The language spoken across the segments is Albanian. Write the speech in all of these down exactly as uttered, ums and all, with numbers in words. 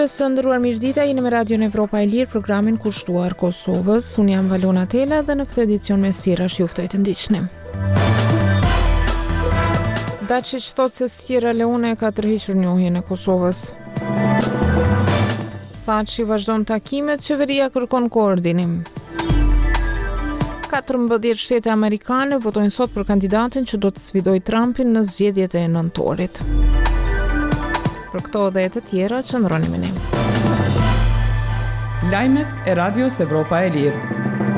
Dëgjues të nderuar, mirëdita, jeni me Radion Evropa e Lirë, programin kushtuar Kosovës. Unë jam Valona Tela dhe në këtë edicion me sqarash ju ftoj të ndiqni. Dačić thot se Sierra Leone ka tërhequr njohjen e Kosovës. Thaçi vazhdon takimet, qeveria kërkon koordinim. katërmbëdhjetë shtete amerikane votojnë sot për kandidatin që do të sfidojë Trumpin në zgjedhjet e nëntorit. Për këto dhe të tjera, qëndroni me ne. Lajmet e Radios Evropa e Lirë.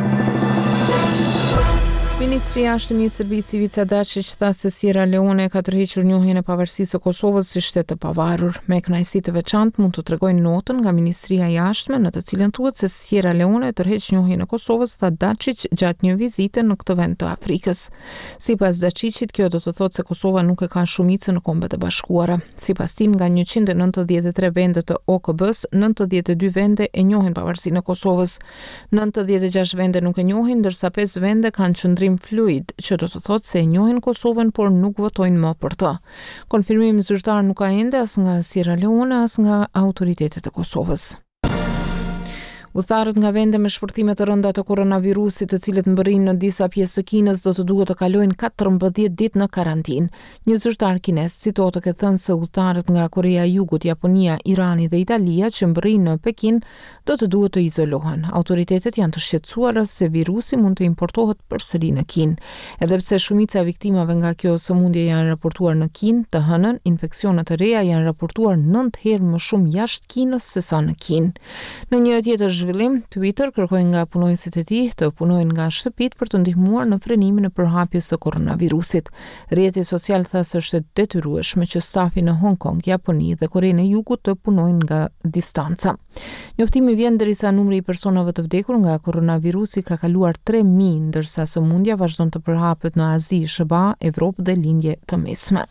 Ministri i Jashtëm i Serbisë Ivica Dačić tha se Sierra Leone ka tërhequr njohjen e pavarësisë së Kosovës si shtet të pavarur. Me kënaqësi të veçantë mund të tregojnë notën nga Ministria e Jashtme në të cilën thuhet se Sierra Leone tërheq njohjen e Kosovës, tha Dačić gjatë një vizite në këtë vend të Afrikës. Sipas Dačićit, kjo do të thotë se Kosova nuk e ka shumicën në Kombet e Bashkuara. Sipas tij, nga njëqind e nëntëdhjetë e tre vende të O K B-s, nëntëdhjetë e dy vende e njohin pavarësinë e Kosovës. nëntëdhjetë e gjashtë vende nuk e njohin, ndërsa pesë vende kanë qëndrim fluid, që do të thotë se e njohin Kosovën, por nuk votojnë më për të. Konfirmim zyrtar nuk ka ende as nga Sierra Leone as nga autoritetet e Kosovës. Udhëtarët nga vende me shpërthime të rënda të koronavirusit, të cilët mbërrinë në disa pjesë të Kinës, do të duhet të kalojnë katërmbëdhjetë ditë në karantinë. Një zyrtar kines citohet të thënë se udhëtarët nga Korea e Jugut, Japonia, Irani dhe Italia që mbërrinë në Pekin do të duhet të izolohen. Autoritetet janë të shqetësuara se virusi mund të importohet përsëri në Kinë. Edhe pse shumica e viktimave nga kjo sëmundje janë raportuar në Kinë, të hënën infeksionet e reja janë raportuar nëntë herë më shumë jashtë Kinës se sa në Kinë. Në një tjetër zhvillim, Twitter kërkoi nga punonësit e tij të punojnë nga shtëpitë për të ndihmuar në frenimin e përhapjes së koronavirusit. Rrjeti social tha se është e detyrueshme që stafi në Hong Kong, Japoni dhe Korenë e Jugut të punojnë nga distanca. Njoftimi vjen derisa numri i personave të vdekur nga koronavirusi ka kaluar tre mijë, ndërsa sëmundja vazhdon të përhapet në Azi, S B A, Evropë dhe lindje të mesme.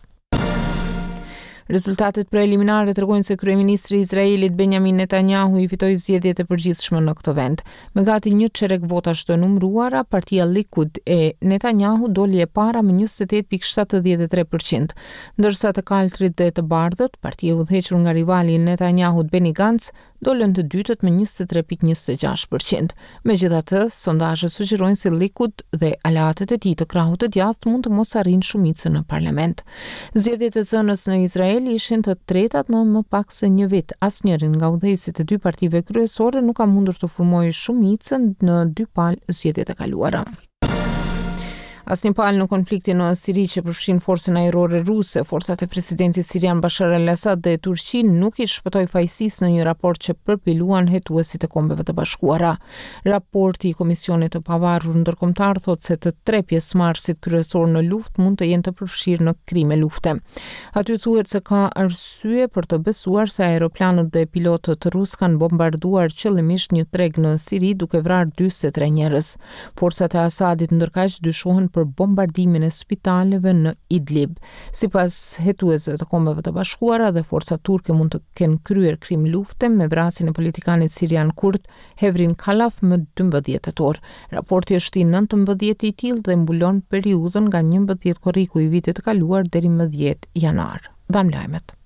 Rezultatet preliminare tregojnë se kryeministri i Izraelit Benjamin Netanyahu i fitoi zgjedhjet e përgjithshme në këtë vend. Me gati një çerek votash të numëruara, partia Likud e Netanyahu doli e para me njëzet e tetë pikë shtatëdhjetë e tre përqind, ndërsa të kaltrit dhe të bardhët, partia udhëhequr nga rivali Netanyahut Benny Gantz, dolën të dytët me njëzet e tre pikë njëzet e gjashtë përqind. Megjithatë, sondazhet sugjerojnë se Likud dhe aleatët e tij të krahut të djathtë mund të mos arrijnë shumicën në parlament. Zgjedhjet e zënës në Izrael ishin të tretat në më pak se një vit. Asnjërin nga udhëheqësit e dy partive kryesore nuk ka mundur të formojë shumicën në dy palë zgjedhjet e kaluara. Asnjë palë në konfliktin në Siri që përfshin forcën ajrore ruse, forcat e presidentit sirian Bashar al-Assad dhe Turqin nuk i shpëtoi fajsisë në një raport që përpiluan hetuesit e Kombeve të Bashkuara. Raporti i Komisionit të Pavarur Ndërkombëtar thotë se të tre pjesëmarrësit kryesor në luftë mund të jenë të përfshirë në krime lufte. Aty thuhet se ka arsye për të besuar se aeroplanët dhe pilotët rus kanë bombarduar qëllimisht një treg në Siri duke vrarë dyzet e tre njerëz. Forcat e Asadit ndërkaq dyshohen për bombardimin e spitaleve në Idlib. Sipas hetuesve të Kombeve të Bashkuara, dhe forcat turke mund të kenë kryer krim lufte me vrasjen e politikanit sirian kurd Hevrin Kalaf më dymbëdhjetë tetor. Raporti është i nëntëmbëdhjetë i tillë dhe mbulon periudhën nga njëmbëdhjetë korriku i vitit të kaluar deri më dhjetë janar. Dam lajmet.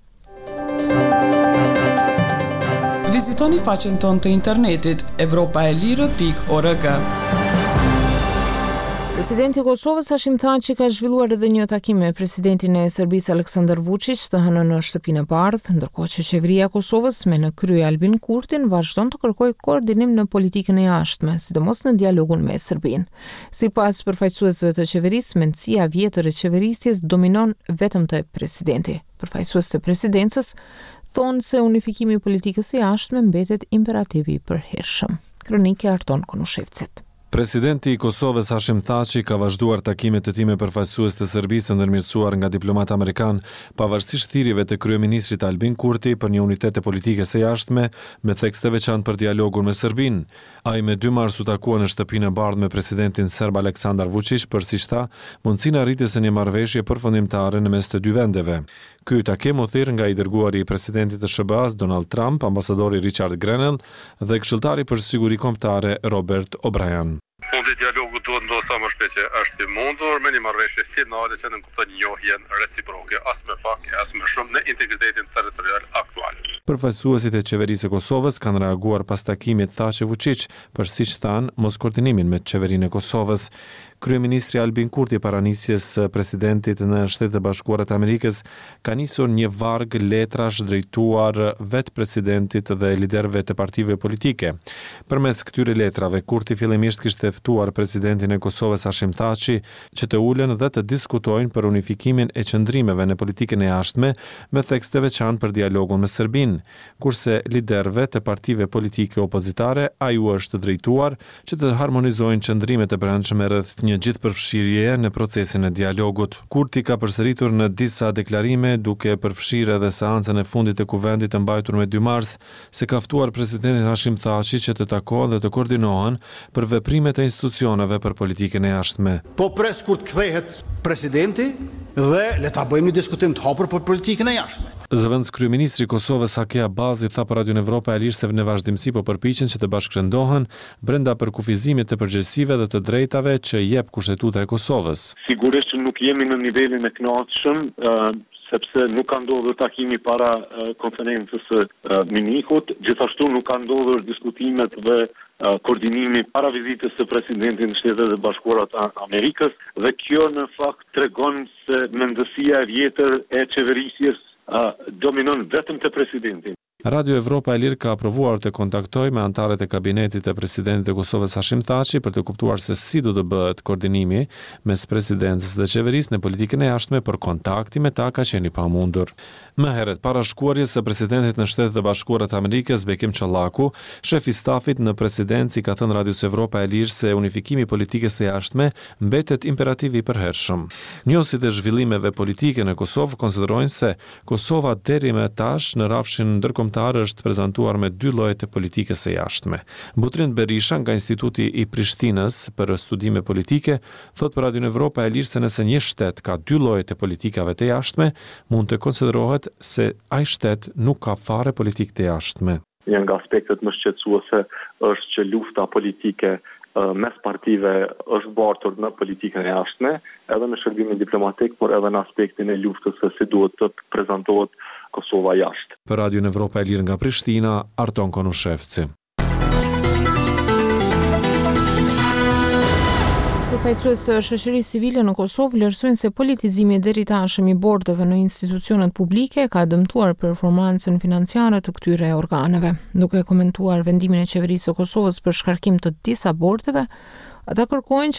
Vizitoni faqen tonë të internetit evropa e lirë pikë org. Presidenti i Kosovës Hashim Thaçi ka zhvilluar edhe një takim me presidentin e Serbisë Aleksandar Vučić të hënën në shtëpinë e bardhë, ndërkohë që qeveria e Kosovës me në krye Albin Kurtin vazhdon të kërkojë koordinim në politikën e jashtme, sidomos në dialogun me Serbinë. Sipas përfaqësuesve të qeverisë, mendësia vjetër e qeverisjes dominon vetëm te presidenti. Përfaqësues të presidencës thonë se unifikimi i politikës së jashtme mbetet imperativi i përhershëm. Kronikë Arton Konushevcit. Presidenti i Kosovës Hashim Thaçi ka vazhduar takimet e tij me përfaqësues të Serbisë ndërmjetësuar nga diplomat amerikan, pavarësisht thirrjeve të kryeministrit Albin Kurti për një unitet të politikës së jashtme me theks të veçantë për dialogun me Serbinë. Ai me dy mars u takua në shtëpinë e bardhë me presidentin serb Aleksandar Vučić për, si tha, mundësinë arritjes së një marrëveshje përfundimtare në mes të dy vendeve. Ky takim u thirr nga i dërguari i presidentit të S B A-s Donald Trump, ambasadori Richard Grenell dhe këshilltari për siguri kombëtare Robert O'Brien. Fondi i dialogut duhet ndodhë sa më shpejt që është i mundur me një marrëveshje finale që nënkupton njohjen reciproke, as më pak, as më shumë në integritetin territorial aktual. Përfaqësuesit e qeverisë së Kosovës kanë reaguar pas takimit Thaçi Vučić për siç thanë mos koordinimin me qeverinë e Kosovës. Kryeministri Albin Kurti para nisjes së presidentit në Shtetet e Bashkuara të Amerikës ka nisur një varg letrash drejtuar vetë presidentit dhe liderëve të partive politike. Përmes këtyre letrave, Kurti fillimisht kishte ftuar presidentin e Kosovës Hashim Thaçi që të ulen dhe të diskutojnë për unifikimin e qëndrimeve në politikën e jashtme me tekst të veçantë për dialogun me Serbinë, kurse liderëve të partive politike opozitare ai u është drejtuar që të harmonizojnë qëndrimet e brendshme rreth një gjithëpërfshirje në procesin e dialogut. Kurti ka përsëritur në disa deklarime duke përfshirë edhe seancën e fundit të kuvendit të mbajtur me dy mars se ka ftuar presidentin Hashim Thaçi që të takohen dhe të koordinohen për veprimet e institucioneve për politikën e jashtme. Po pres kur të kthehet presidenti dhe le ta bëjmë një diskutim të hapur për politikën e jashtme. Zëvendës kryeministri i Kosovës Hakea Bazi tha për Radion Evropa e Lirë se në vazhdimsi po përpiqen që të bashkërendohen brenda përkufizimit të përgjegjësive dhe të drejtave që jep Kushtetuta e Kosovës. Sigurisht që nuk jemi në nivelin e kënaqshëm, uh, sepse nuk ka ndodhur takimi para uh, konferencës së uh, Minikut, gjithashtu nuk ka ndodhur diskutimet dhe uh, koordinimi para vizitës së presidentit në Shtetet e Bashkuara të Amerikës, dhe kjo në fakt tregon se mendësia e vjetër e qeverisjes uh, dominon vetëm te presidenti. Radio Evropa e Lirë ka aprovuar të kontaktoj me antarët e kabinetit të presidentit të Kosovës Hashim Thaçi për të kuptuar se si do të bëhet koordinimi mes presidencës dhe qeverisë në politikën e jashtme, për kontakti me ta ka qenë i pamundur. Më herët para shkuarjes së presidentit në Shtetet e Bashkuara të Amerikës Bekim Çallaku, shefi i stafit në presidencë ka thënë Radios Evropa e Lirë se unifikimi i politikës së jashtme mbetet imperativ i përhershëm. Njohësit e zhvillimeve politike në Kosovë konsiderojnë se Kosova deri më tash në rafshin ndërkombëtar është prezantuar me dy lloje të politikës së jashtme. Butrind Berisha nga Instituti i Prishtinës për studime politike thot për Radion Evropa e Lirë se nëse një shtet ka dy lloje të politikave të jashtme, mund të konsiderohet se ai shtet nuk ka fare politikë të jashtme. Një nga aspektet më shqetësuese është që lufta politike mes partive është bartur në politikën e jashtme, edhe në shërbimin diplomatik, por edhe në aspektin e luftës se si duhet të prezantohet Kosova jashtë. Për Radion Evropa e Lirë nga Prishtina, Arton Konushevci. Përfaqësues së shoqërisë civile në Kosovë vlerësojnë se politizimi i deritashëm i bordeve në institucionet publike ka dëmtuar performancën financiare të këtyre organeve. Duke komentuar vendimin e qeverisë së Kosovës për shkarkim të disa bordeve, ata kërkojnë